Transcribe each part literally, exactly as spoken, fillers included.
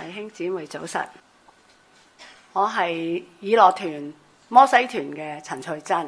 弟兄姊妹早晨，我係以樂團摩西團嘅陳翠珍。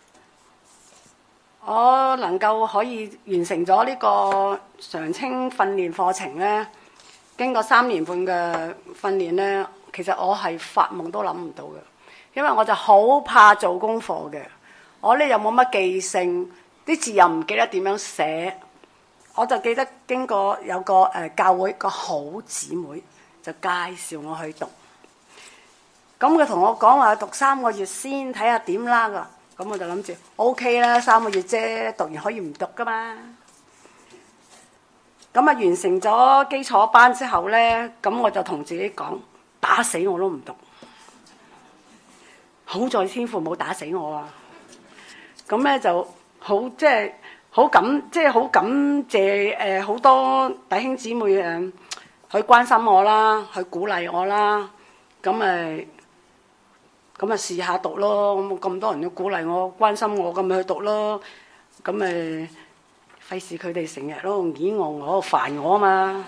我能夠可以完成咗呢個常青訓練課程呢，經過三年半嘅訓練呢，其實我係發夢都諗唔到嘅，因為我就好怕做功課嘅。我呢又冇乜記性，啲字又唔記得點樣寫。我就記得經過有個誒教會個好姊妹就介紹我去讀，咁佢同我講話讀三個月先睇下點啦㗎，咁我就諗住 O K 啦，三個月啫，讀完可以唔讀㗎嘛。咁啊完成咗基礎班之後咧，咁我就同自己講，打死我都唔讀。好在天父冇打死我啊！咁咧就好即係。好感即係好感謝誒好、呃、多弟兄姊妹誒去關心我啦，去鼓勵我啦，咁誒咁誒試下讀咯，咁咁多人都鼓勵我、關心我，咁咪去讀咯，咁誒費事佢哋成日都攆我我煩我啊嘛。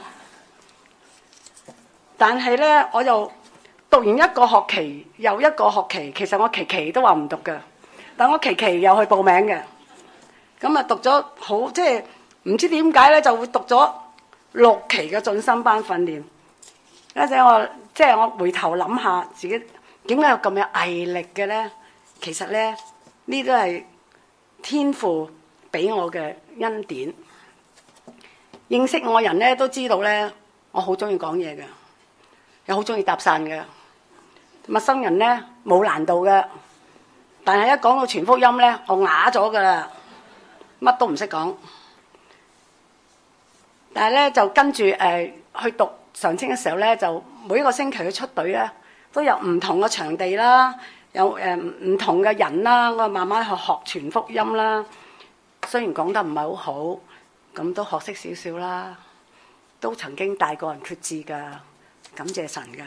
但係咧，我又讀完一個學期又一個學期，其實我期期都話唔讀嘅，但我期期又去報名嘅。咁啊讀咗好即係唔知點解咧，就會讀咗六期嘅進深班訓練。一陣我即係我回頭諗下自己點解有咁有毅力嘅咧？其實咧呢都係天父俾我嘅恩典。認識我人咧都知道咧，我好中意講嘢嘅，又好中意搭訕嘅。陌生人咧冇難度嘅，但係一講到傳福音咧，我啞咗噶啦。乜都唔識講，但係咧就跟住誒、呃、去讀常青嘅時候咧，就每一個星期去出隊咧，都有唔同嘅場地啦，有誒唔、呃、同嘅人啦，我慢慢去學傳福音啦。雖然講得唔係好好，咁都學識少少啦，都曾經帶過人決志㗎，感謝神㗎。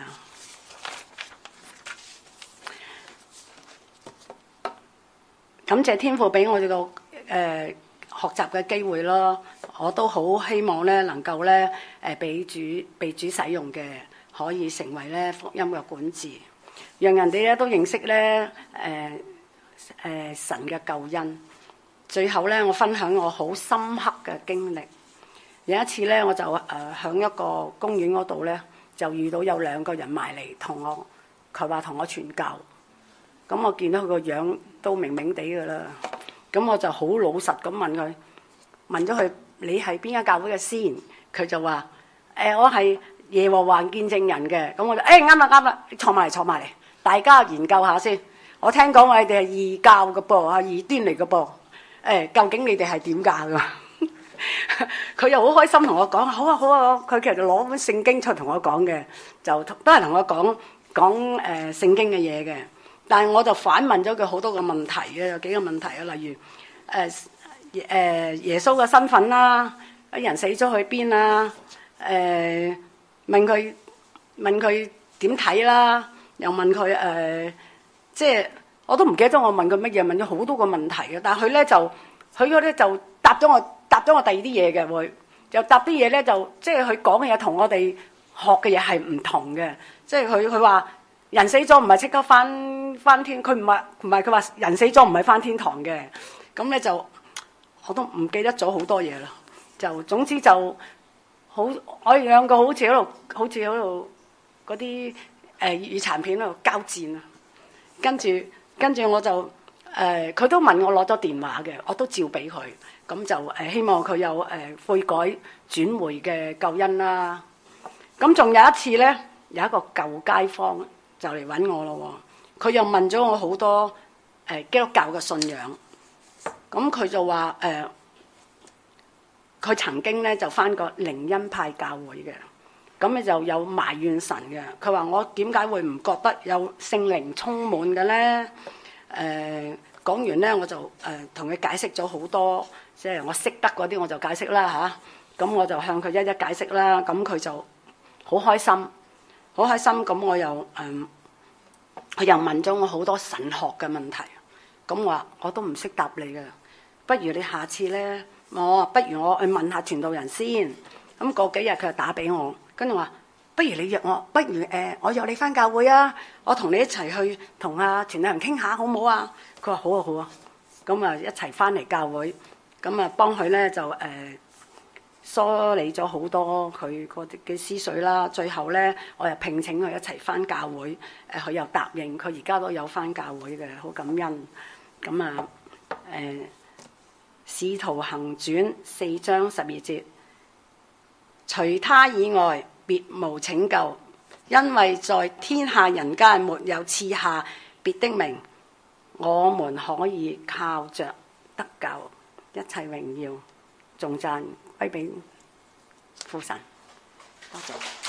感謝天父俾我哋個誒學習嘅機會咯，我都好希望咧能夠咧誒俾主被主使用嘅，可以成為咧福音嘅管治，讓人哋咧都認識咧誒誒神嘅救恩。最後咧，我分享我好深刻嘅經歷。有一次咧，我就誒喺一個公園嗰度咧，就遇到有兩個人埋嚟同我，佢話同我傳教。咁我見到佢個樣都明明地㗎啦，咁我就好老實咁問佢，問咗佢你係邊間教會嘅先？佢就話誒、欸、我係耶和華見證人嘅。咁我就誒啱啦啱啦，坐埋嚟坐埋嚟，大家研究下先。我聽講我哋係異教嘅噃，啊異端嚟嘅噃。誒、欸、究竟你哋係點教㗎？佢又好開心同我講，好啊好啊。佢其實就攞本聖經出同我講嘅，就都係同我講講誒聖經嘅嘢嘅。但係我就反問咗佢好多個問題嘅，有幾個問題啊，例如誒誒、呃、耶穌嘅身份啦，人死咗去邊啦？誒、呃、問佢問佢點睇啦？又問佢誒、呃，即係我都唔記得咗我問佢乜嘢，問咗好多個問題嘅。但係佢咧就佢嗰啲就答咗我答咗我第二啲嘢嘅，會又答啲嘢咧就即係佢講嘅嘢同我哋學嘅嘢係唔同嘅，即係佢佢話。人死咗唔係即刻翻翻天，佢唔係唔係佢話人死咗唔係翻天堂嘅，咁咧就我都唔記得咗好多嘢啦。就總之就好，我哋兩個好似喺度，好似喺度嗰啲誒粵語殘片喺度交戰啊。跟住跟住我就誒，佢、呃、都問我攞咗電話嘅，我都照俾佢。咁就誒、呃、希望佢有誒、呃、悔改轉回嘅救恩啦。咁仲有一次咧，有一個舊街坊。就嚟揾我咯喎，佢又問咗我好多誒、呃、基督教嘅信仰，咁佢就話誒，佢、呃、曾經咧就返過靈恩派教會嘅，咁咧就有埋怨神嘅。佢話我點解會唔覺得有聖靈充滿嘅咧？誒、呃、講完咧我就誒同佢解釋咗好多，即係我識得嗰啲我就解釋啦嚇，咁、啊、我就向佢一一解釋啦，咁佢就好開心。好開心咁，我又誒，佢、嗯、又問咗我好多神學嘅問題，咁我話我都唔識答你嘅，不如你下次咧，我不如我去問下傳道人先。咁過幾日佢就打俾我，跟住話不如你約我，不如誒、呃、我約你返教會啊，我同你一齊去同阿傳道人傾下好唔好啊？佢話好啊好啊，咁啊一齊返嚟教會，咁啊幫佢咧就誒、呃、梳理咗好多佢嗰啲嘅思緒啦。最後咧我又聘請佢一齊返教會，誒、呃、佢又答應，佢而家都有返教會嘅，好感恩。咁啊誒《使徒行傳》四章十二節，除他以外別無拯救，因為在天下人間沒有賜下別的名，我們可以靠着得救。一切榮耀頌讚歸俾父神。多謝。